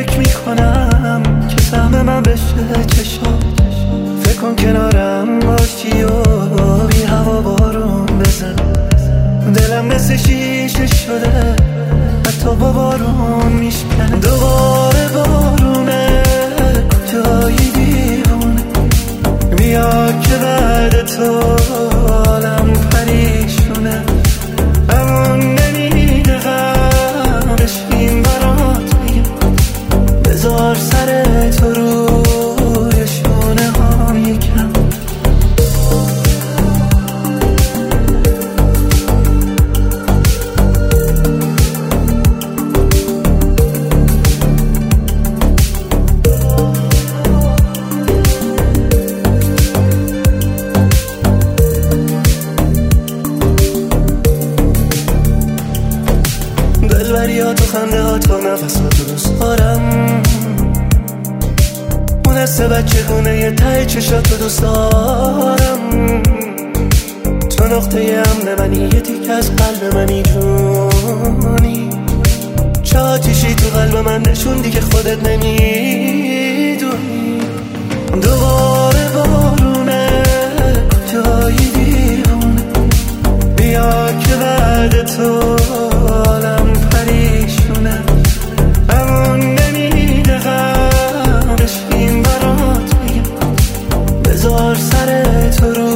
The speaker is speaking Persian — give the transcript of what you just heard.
فکر میکنم که سهم من بشه چشم. فکر کن کنارم باشی و بی هوا بارون بزن. دلم مثل شیشه شده حتی با بارون میشکنه. دوباره بارونه کجایی دیوونه. بیا که بعد تو عالم پریشونه. همون نمیده غم بشین برات میگم. بذار سر تو روی شونه هم یکم. دلبریات و خنده ها تو نفس ها تو دوست دارم. اون حسه بچه گونه یه ته چشات تو دوست دارم. تو نقطه امن منی یه تیک از قلب منی جونی. چه آتیشی تو قلب من نشوندی که خودت نمیدونی. دوباره بارونه کجایی دیوونه. بیا که بعد تو عالم پریشونه. همون نمیده غم بشین برات میگم. بذار سر تو رو